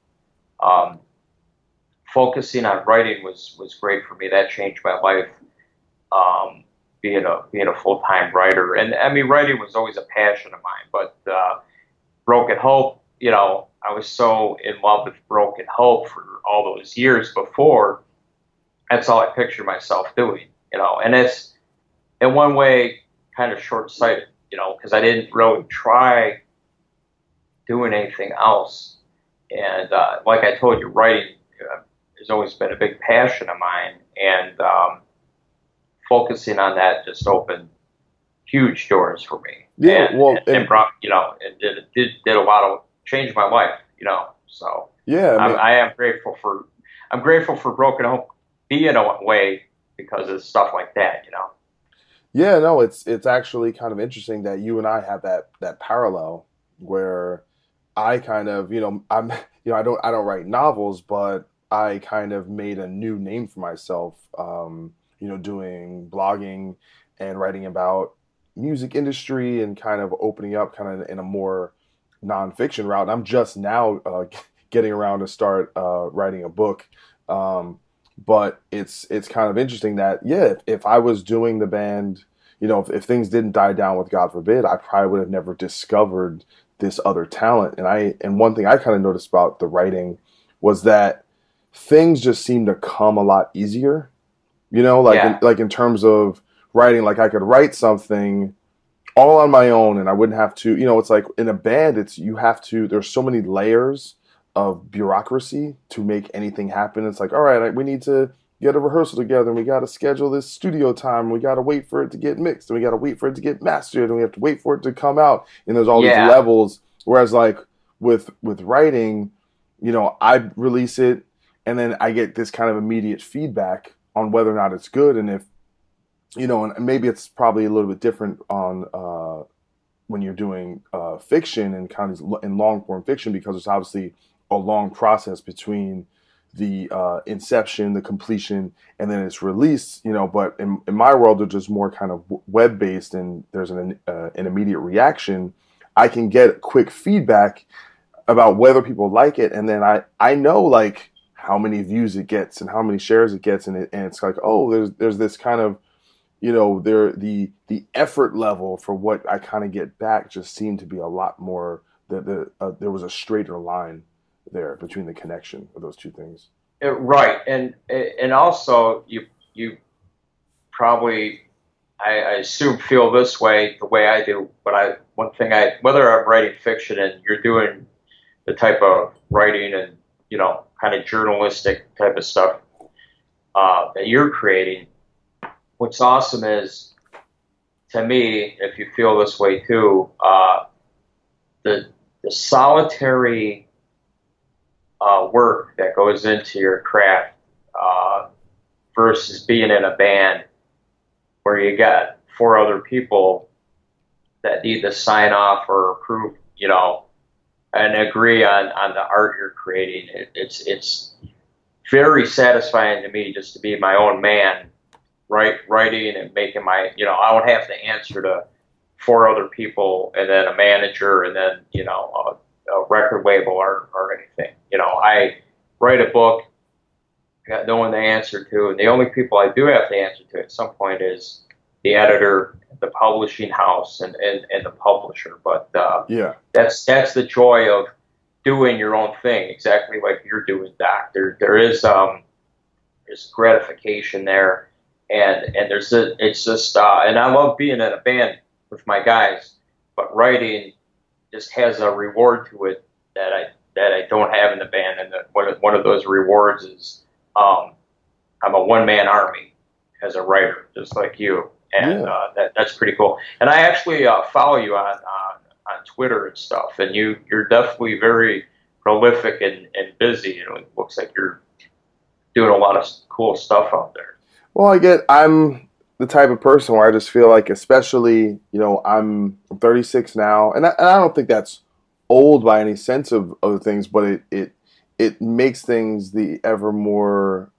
focusing on writing was great for me. That changed my life. Being a full-time writer, and I mean, writing was always a passion of mine. But Broken Hope, I was so in love with Broken Hope for all those years before. That's all I pictured myself doing, and it's in one way kind of short-sighted, because I didn't really try doing anything else. And like I told you, writing has always been a big passion of mine, and focusing on that just opened huge doors for me. Yeah, and brought, it did a lot of change my life, So yeah, I am grateful for Broken Hope being a way because of stuff like that, Yeah, no, it's actually kind of interesting that you and I have that parallel where I kind of, I don't write novels, but I kind of made a new name for myself, doing blogging and writing about music industry and kind of opening up kind of in a more nonfiction route. And I'm just now getting around to start writing a book. But it's kind of interesting that, if I was doing the band, if things didn't die down with God forbid, I probably would have never discovered this other talent. And one thing I kind of noticed about the writing was that things just seemed to come a lot easier. In terms of writing, like I could write something all on my own and I wouldn't have to, it's like in a band, there's so many layers of bureaucracy to make anything happen. It's like, all right, we need to get a rehearsal together and we got to schedule this studio time. And we got to wait for it to get mixed and we got to wait for it to get mastered and we have to wait for it to come out. And there's all these levels. Whereas like with writing, I release it and then I get this kind of immediate feedback on whether or not it's good, and if and maybe it's probably a little bit different on when you're doing fiction and kind of in long form fiction, because it's obviously a long process between the inception, the completion, and then it's released. But in my world, they're just more kind of web based, and there's an immediate reaction. I can get quick feedback about whether people like it, and then I know like how many views it gets and how many shares it gets, and it's like, oh, there's this kind of, the effort level for what I kind of get back just seemed to be a lot more. There was a straighter line there between the connection of those two things. Right, and also you probably I assume feel this way the way I do, but whether I'm writing fiction and you're doing the type of writing and kind of journalistic type of stuff that you're creating, what's awesome is, to me, if you feel this way too, the solitary work that goes into your craft versus being in a band where you got 4 other people that need to sign off or approve, and agree on the art you're creating. It's very satisfying to me just to be my own man, writing and making my, I don't have to answer to 4 other people and then a manager and then, a record label or anything. I write a book, got no one to answer to, and the only people I do have to answer to at some point is the editor, the publishing house, and the publisher. But that's the joy of doing your own thing, exactly like you're doing, Doc. There is gratification there, and it's just and I love being in a band with my guys, but writing just has a reward to it that that I don't have in the band, and one of those rewards is I'm a one-man army as a writer, just like you, and that's pretty cool. And I actually follow you on Twitter and stuff, and you're definitely very prolific and busy. It looks like you're doing a lot of cool stuff out there. Well, I'm the type of person where I just feel like, especially, I'm 36 now, and I don't think that's old by any sense of other things, but it makes things the ever more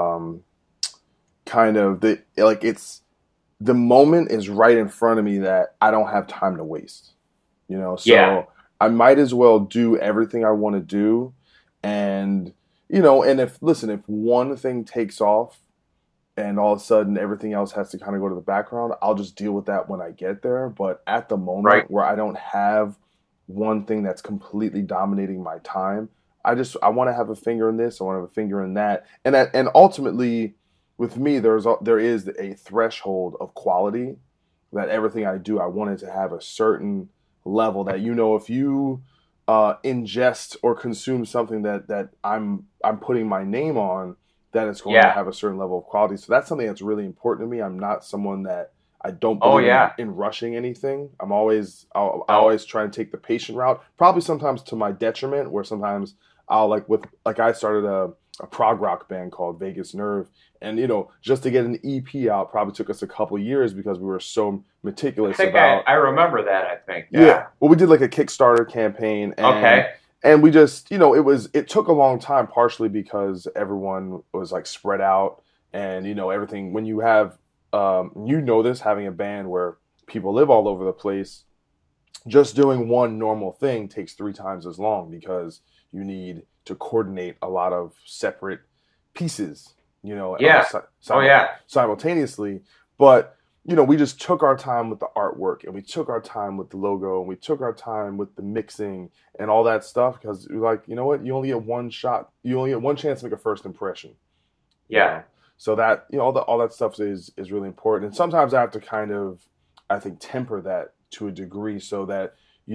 it's the moment is right in front of me that I don't have time to waste, so I might as well do everything I want to do. And, and if one thing takes off and all of a sudden everything else has to kind of go to the background, I'll just deal with that when I get there. But at the moment where I don't have one thing that's completely dominating my time, I want to have a finger in this, I want to have a finger in that. And ultimately with me, there is a threshold of quality that everything I do, I want it to have a certain level that, if you ingest or consume something that I'm putting my name on, that it's going to have a certain level of quality. So that's something that's really important to me. I'm not someone that I don't believe in rushing anything. I always try and take the patient route, probably sometimes to my detriment, where sometimes I'll I started a prog rock band called Vegas Nerve. And, just to get an EP out probably took us a couple years because we were so meticulous I remember that, I think. Yeah. Well, we did a Kickstarter campaign. And, and we just, it took a long time, partially because everyone was spread out and, everything. When you have, this, having a band where people live all over the place, just doing one normal thing takes 3 times as long because you need to coordinate a lot of separate pieces, simultaneously. But, we just took our time with the artwork, and we took our time with the logo, and we took our time with the mixing and all that stuff, because we're like, you know what, you only get one shot, you only get one chance to make a first impression. So that, all that stuff is really important. And sometimes I have to kind of, I think, temper that to a degree so that,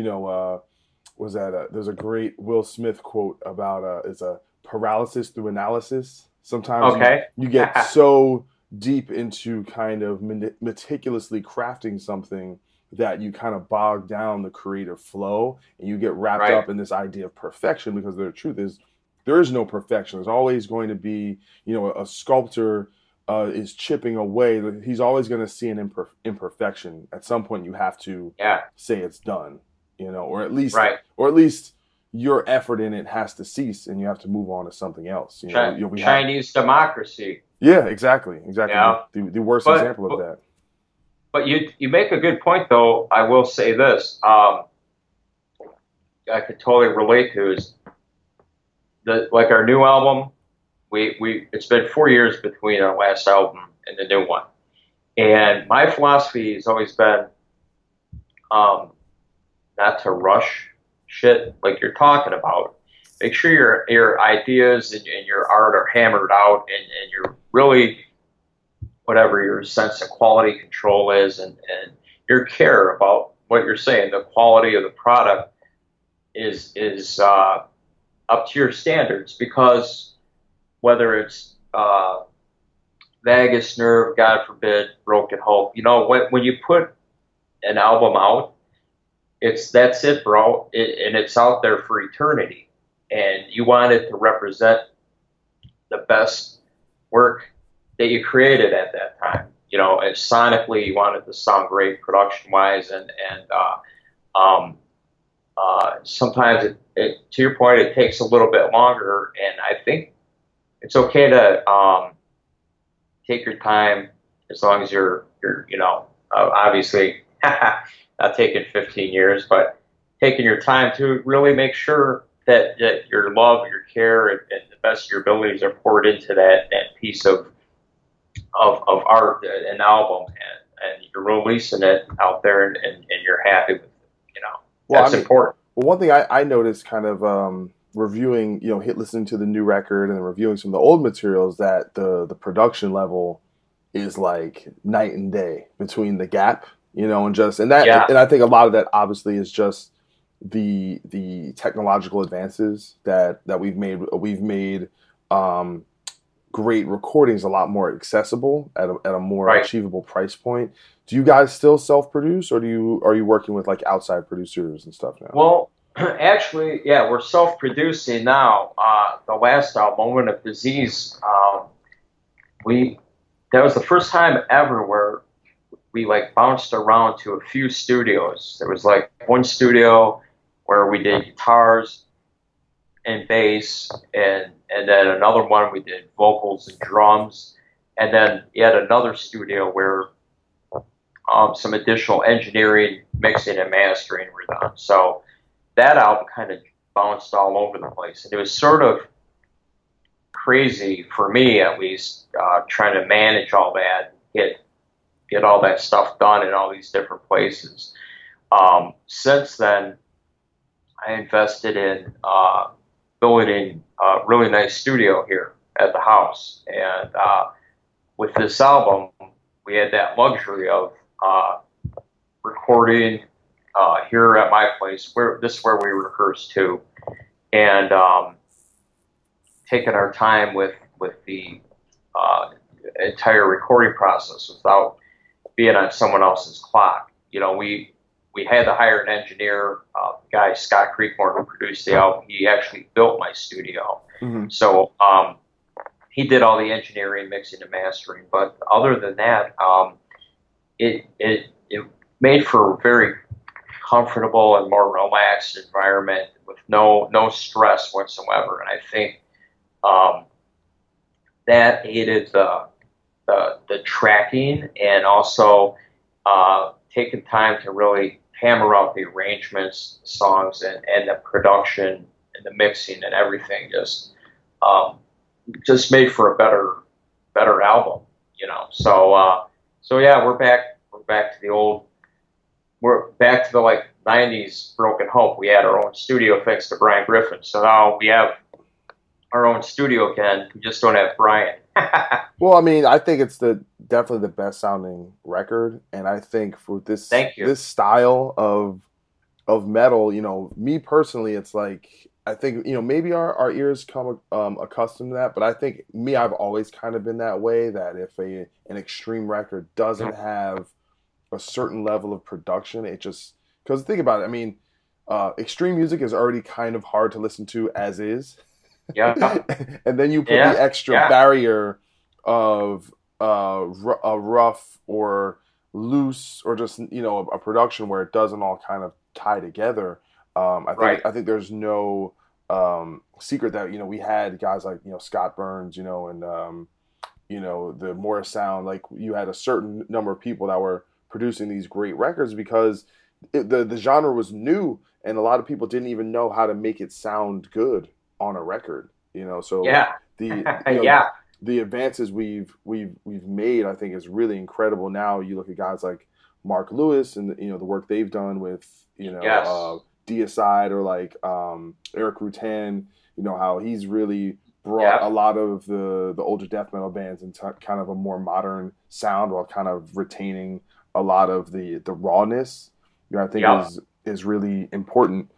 there's a great Will Smith quote about it's a paralysis through analysis. Sometimes you get so deep into kind of meticulously crafting something that you kind of bog down the creative flow, and you get wrapped up in this idea of perfection, because the truth is there is no perfection. There's always going to be, a sculptor is chipping away. He's always going to see an imperfection. At some point you have to say it's done. Or at least your effort in it has to cease, and you have to move on to something else. Chinese democracy. Yeah, exactly. The worst example of that. But you make a good point, though. I will say this: I could totally relate to is our new album. It's been 4 years between our last album and the new one, and my philosophy has always been not to rush shit like you're talking about. Make sure your ideas and your art are hammered out, and you're really, whatever your sense of quality control is, and your care about what you're saying, the quality of the product is up to your standards. Because whether it's Vagus Nerve, God forbid, Broken Hope, when you put an album out, that's it, bro, and it's out there for eternity. And you want it to represent the best work that you created at that time. And sonically, you want it to sound great, production-wise, and sometimes to your point, it takes a little bit longer. And I think it's okay to take your time, as long as you're obviously. Not taking 15 years, but taking your time to really make sure that your love, your care, and the best of your abilities are poured into that piece of art, an album, and you're releasing it out there, and you're happy with it. That's important. Well, one thing I noticed kind of reviewing, listening to the new record and reviewing some of the old materials, that the production level is like night and day between the gap. And I think a lot of that obviously is just the technological advances that we've made. We've made great recordings a lot more accessible at a more achievable price point. Do you guys still self-produce, or are you working with like outside producers and stuff now? Well, actually, yeah, we're self-producing now. The last album, Moment of Disease, that was the first time ever where we like bounced around to a few studios. There was like one studio where we did guitars and bass, and then another one we did vocals and drums, and then yet another studio where some additional engineering, mixing, and mastering were done. So that album kind of bounced all over the place, and it was sort of crazy for me, at least, trying to manage all that, get all that stuff done in all these different places. Since then, I invested in building a really nice studio here at the house, and with this album, we had that luxury of recording here at my place. This is where we rehearse too, and taking our time with the entire recording process without being on someone else's clock. You know, we had to hire an engineer, guy Scott Creekmore, who produced the album. He actually built my studio, so he did all the engineering, mixing, and mastering. But other than that, it made for a very comfortable and more relaxed environment with no stress whatsoever. And I think that aided the tracking, and also taking time to really hammer out the arrangements, songs, and the production and the mixing and everything. Just made for a better album, you know. So yeah, we're back to the old. We're back to the like 90s Broken Hope. We had our own studio thanks to Brian Griffin. So now we have our own studio again. We just don't have Brian. Well, I mean, I think it's definitely the best sounding record, and I think for this style of metal, you know, me personally, it's like, I think, you know, maybe our ears come accustomed to that, but I think I've always kind of been that way, that if an extreme record doesn't have a certain level of production, it just, because think about it, I mean, extreme music is already kind of hard to listen to as is. Yeah. And then you put the extra barrier of a rough or loose, or just, you know, a production where it doesn't all kind of tie together. I think there's no secret that, you know, we had guys like, you know, Scott Burns, you know, and you know, the Morris Sound, like you had a certain number of people that were producing these great records because the genre was new, and a lot of people didn't even know how to make it sound good on a record, you know. So the advances we've made, I think, is really incredible. Now you look at guys like Mark Lewis and, you know, the work they've done with, you know, Deicide, or like Eric Rutan, you know, how he's really brought a lot of the older death metal bands into kind of a more modern sound, while kind of retaining a lot of the rawness, you know, I think is really important.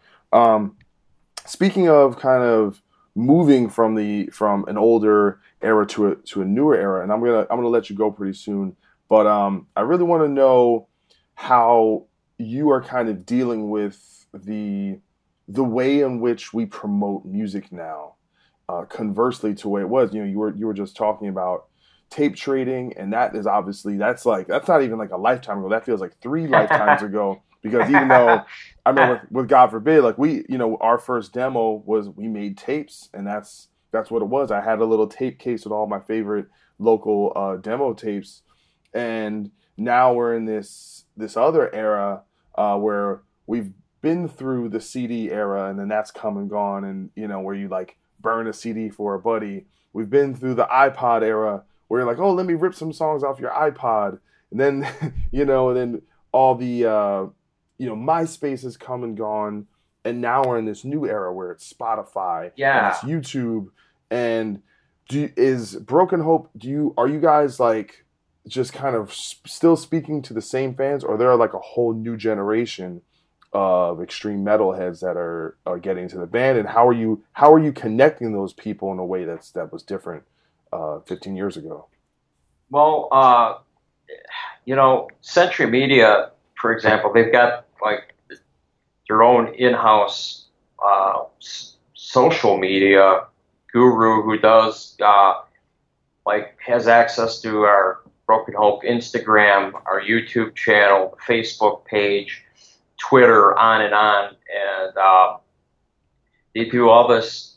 Speaking of kind of moving from an older era to a newer era, and I'm gonna let you go pretty soon, but I really want to know how you are kind of dealing with the way in which we promote music now, conversely to the way it was. You know, you were just talking about tape trading, and that is obviously, that's not even like a lifetime ago. That feels like 3 lifetimes ago. Because even though I remember with God Forbid, like we, you know, our first demo was we made tapes, and that's what it was. I had a little tape case with all my favorite local demo tapes, and now we're in this other era where we've been through the CD era, and then that's come and gone, and, you know, where you like burn a CD for a buddy. We've been through the iPod era where you're like, oh, let me rip some songs off your iPod, and then you know, and then all the you know, MySpace has come and gone, and now we're in this new era where it's Spotify and it's YouTube. And is Broken Hope, are you guys like just kind of still speaking to the same fans, or there are like a whole new generation of extreme metalheads that are getting to the band, and how are you connecting those people in a way that was different 15 years ago? Well, Century Media, for example, they've got like their own in-house social media guru who does has access to our Broken Hope Instagram, our YouTube channel, Facebook page, Twitter, on and on, and they do all this.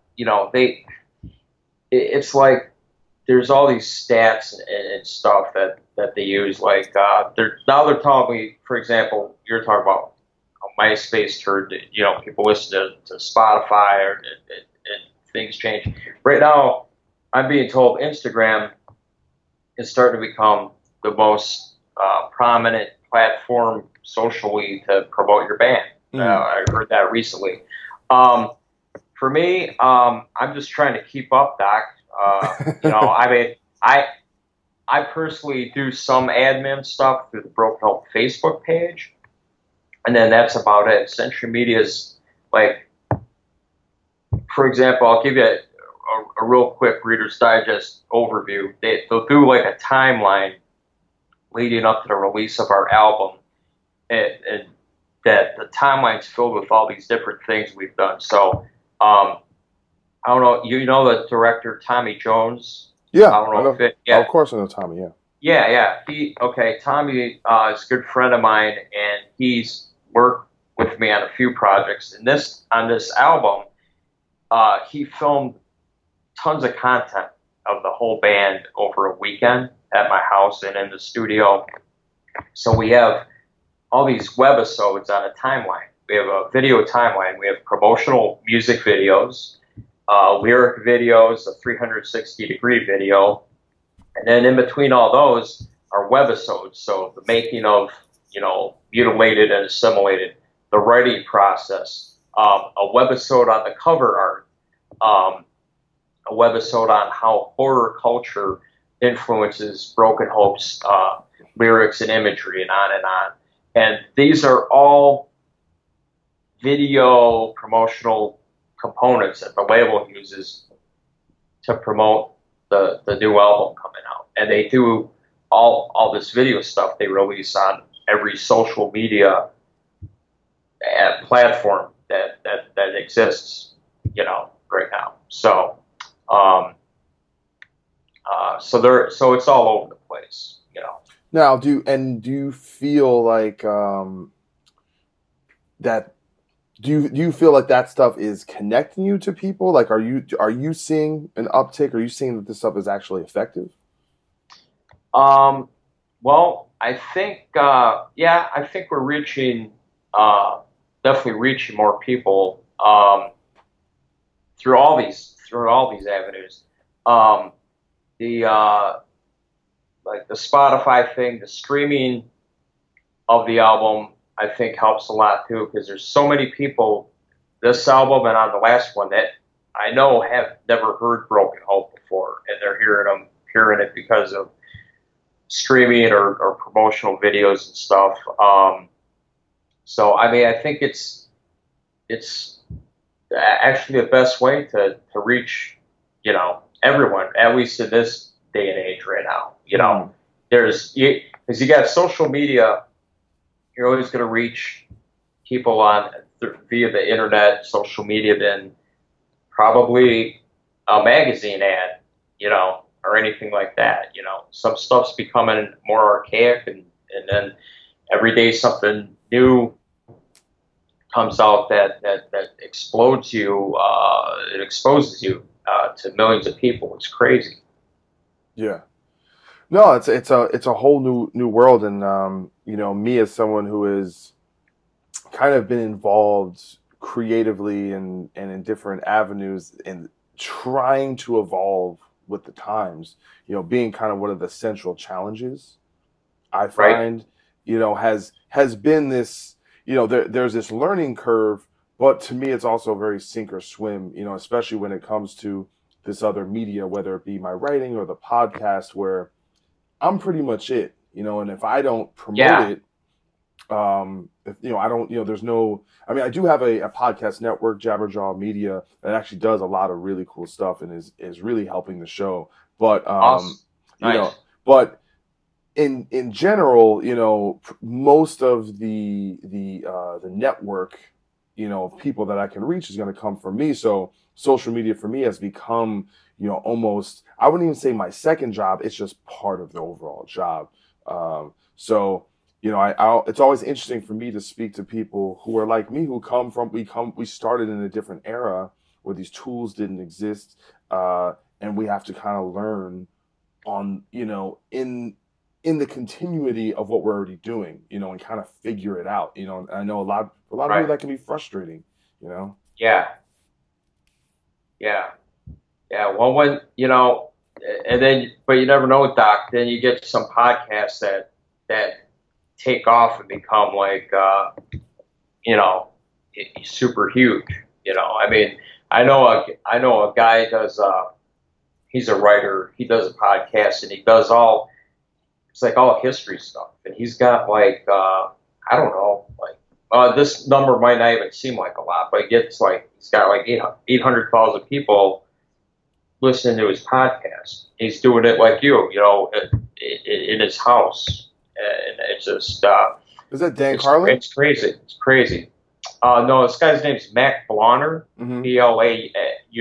It's like there's all these stats and stuff that they use. Like they're telling me, for example, you're talking about MySpace turned. People listen to Spotify, and things change. Right now, I'm being told Instagram is starting to become the most prominent platform socially to promote your band. I heard that recently. For me, I'm just trying to keep up, Doc. I personally do some admin stuff through the Broken Hope Facebook page, and then that's about it. Century Media is like, for example, I'll give you a real quick Reader's Digest overview. They'll do like a timeline leading up to the release of our album, and that the timeline's filled with all these different things we've done. So, I don't know, the director Tommy Jones? Yeah, I don't know. Of course I know Tommy, yeah. Yeah. Tommy is a good friend of mine, and he's worked with me on a few projects. And on this album, he filmed tons of content of the whole band over a weekend at my house and in the studio. So we have all these webisodes on a timeline. We have a video timeline. We have promotional music videos, lyric videos, a 360-degree video, and then in between all those are webisodes. So the making of, Mutilated and Assimilated, the writing process, a webisode on the cover art, a webisode on how horror culture influences Broken Hope's lyrics and imagery, and on and on. And these are all video promotional components that the label uses to promote the new album coming out. And they do all this video stuff they release on every social media platform that exists, right now. So, so it's all over the place, Now, do you feel like that? Do you feel like that stuff is connecting you to people? Like, are you seeing an uptick? Are you seeing that this stuff is actually effective? Well, I think I think we're reaching definitely reaching more people through all these avenues. Like the Spotify thing, the streaming of the album, I think helps a lot too, because there's so many people, this album and on the last one, that I know have never heard Broken Hope before, and they're hearing it because of streaming or promotional videos and stuff. So I think it's actually the best way to reach everyone, at least in this day and age right now. Because you got social media, you're always going to reach people via the internet, social media, than probably a magazine ad, or anything like that. Some stuff's becoming more archaic, and then every day something new comes out that explodes you. It exposes you to millions of people. It's crazy. Yeah. No, it's a whole new world, and me as someone who has kind of been involved creatively and in different avenues in trying to evolve with the times, being kind of one of the central challenges I find, has been this, there's this learning curve, but to me it's also very sink or swim, especially when it comes to this other media, whether it be my writing or the podcast, where I'm pretty much it, and if I don't promote it, if, I don't, there's no, I mean, I do have a podcast network, Jabberjaw Media, that actually does a lot of really cool stuff and is really helping the show. But, awesome. Nice. But in general, most of the network, people that I can reach is going to come from me. So social media for me has become, almost, I wouldn't even say my second job. It's just part of the overall job. So, it's always interesting for me to speak to people who are like me, who we started in a different era where these tools didn't exist. And we have to kind of learn on, in the continuity of what we're already doing, and kind of figure it out, and I know a lot of people that can be frustrating, Yeah. Well, when, and then, but you never know, Doc, then you get some podcasts that take off and become like, super huge, I mean, I know a guy does, he's a writer, he does a podcast, and he does it's like all history stuff. And he's got like, I don't know, like, this number might not even seem like a lot, but he's got like 800,000 people listening to his podcast. He's doing it like you, in his house. And it's just, is that Dan Carlin? It's crazy. It's crazy. No, this guy's name's Mac Blauner, Blauner.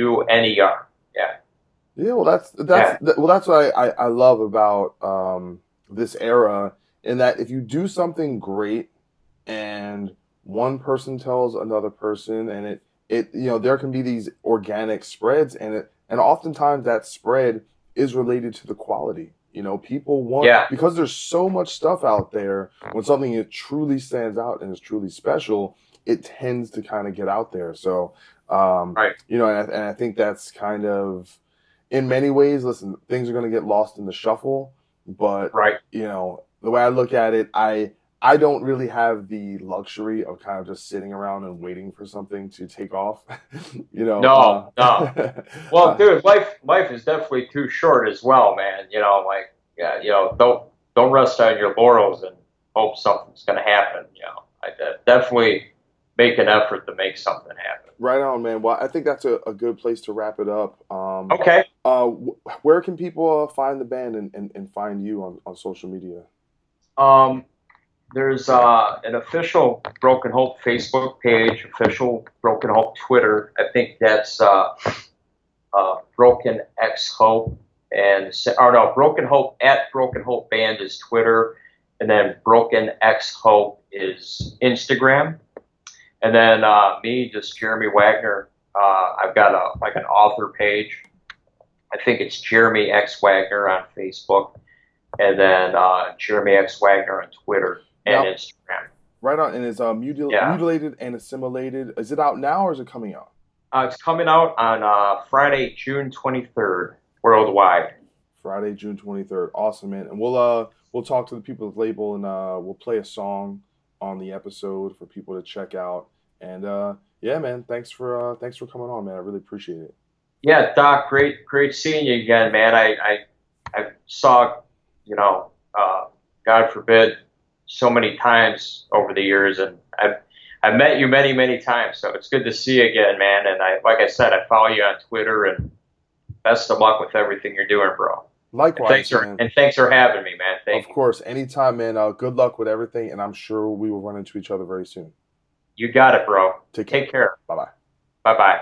Yeah. Yeah, well, that's what I love about this era, in that if you do something great and one person tells another person, and it there can be these organic spreads, and oftentimes that spread is related to the quality. People want, because there's so much stuff out there, when something that truly stands out and is truly special, it tends to kind of get out there. So, and I think that's kind of, in many ways, listen, things are going to get lost in the shuffle, but, the way I look at it, I don't really have the luxury of kind of just sitting around and waiting for something to take off, No. Well, dude, life is definitely too short as well, man. Don't rest on your laurels and hope something's going to happen. I definitely make an effort to make something happen. Right on, man. Well, I think that's a good place to wrap it up. Okay. Where can people find the band and find you on social media? There's an official Broken Hope Facebook page, official Broken Hope Twitter. I think that's Broken X Hope, Broken Hope at Broken Hope Band is Twitter, and then Broken X Hope is Instagram, and then me, just Jeremy Wagner. I've got an author page. I think it's Jeremy X Wagner on Facebook, and then Jeremy X Wagner on Twitter. And Instagram. Right on, and it's Mutilated and Assimilated. Is it out now or is it coming out? It's coming out on Friday, June 23rd, worldwide. Friday, June 23rd. Awesome, man. And we'll talk to the people at the label, and we'll play a song on the episode for people to check out. And man, thanks for coming on, man. I really appreciate it. Yeah, Doc, great seeing you again, man. I saw, God forbid, so many times over the years, and I've met you many, many times, so it's good to see you again, man. And like I said, I follow you on Twitter, and best of luck with everything you're doing, bro. Likewise, and thanks for having me, man. Thank you. Of course, anytime, man. Good luck with everything, and I'm sure we will run into each other very soon. You got it, bro. Take care. Bye-bye. Bye-bye.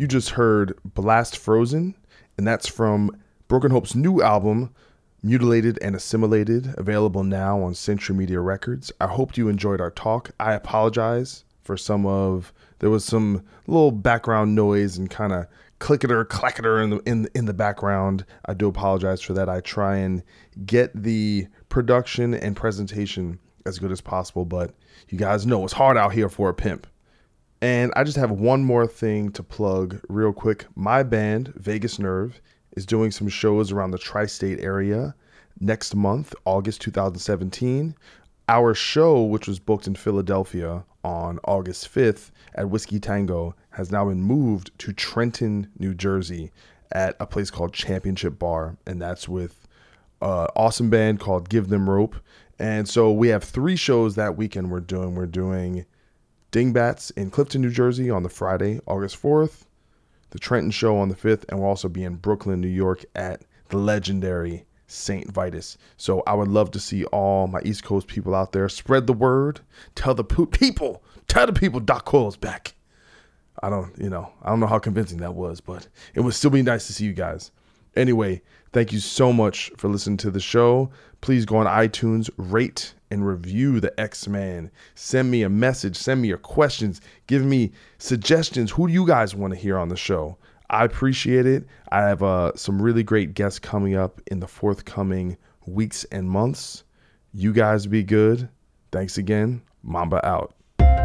You just heard Blast Frozen, and that's from Broken Hope's new album, Mutilated and Assimilated, available now on Century Media Records. I hope you enjoyed our talk. I apologize for there was some little background noise and kind of clacketer in the background. I do apologize for that. I try and get the production and presentation as good as possible, but you guys know it's hard out here for a pimp. And I just have one more thing to plug real quick. My band, Vegas Nerve, is doing some shows around the tri-state area next month, August 2017. Our show, which was booked in Philadelphia on August 5th at Whiskey Tango, has now been moved to Trenton, New Jersey at a place called Championship Bar. And that's with an awesome band called Give Them Rope. And so we have 3 shows that weekend we're doing. We're doing Dingbats in Clifton, New Jersey on the Friday, August 4th, the Trenton show on the 5th, and we'll also be in Brooklyn, New York at the legendary St. Vitus. So I would love to see all my East Coast people out there. Spread the word. Tell the people Doc Coyle's back. I don't know how convincing that was, but it would still be nice to see you guys. Anyway, thank you so much for listening to the show. Please go on iTunes, rate and review the X-Man. Send me a message. Send me your questions. Give me suggestions. Who do you guys want to hear on the show? I appreciate it. I have some really great guests coming up in the forthcoming weeks and months. You guys be good. Thanks again. Mamba out.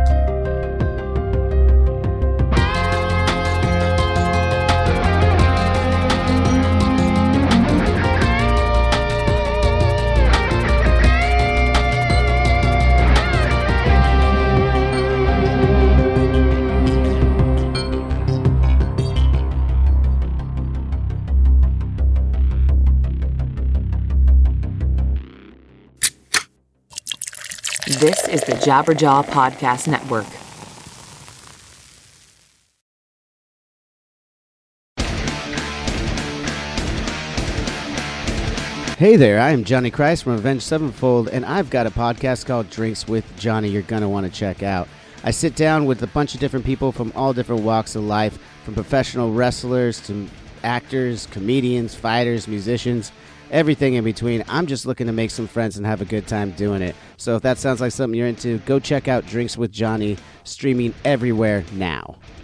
This is the Jabberjaw Podcast Network. Hey there, I am Johnny Christ from Avenged Sevenfold, and I've got a podcast called Drinks with Johnny you're going to want to check out. I sit down with a bunch of different people from all different walks of life, from professional wrestlers to actors, comedians, fighters, musicians, everything in between. I'm just looking to make some friends and have a good time doing it. So if that sounds like something you're into, go check out Drinks with Johnny, streaming everywhere now.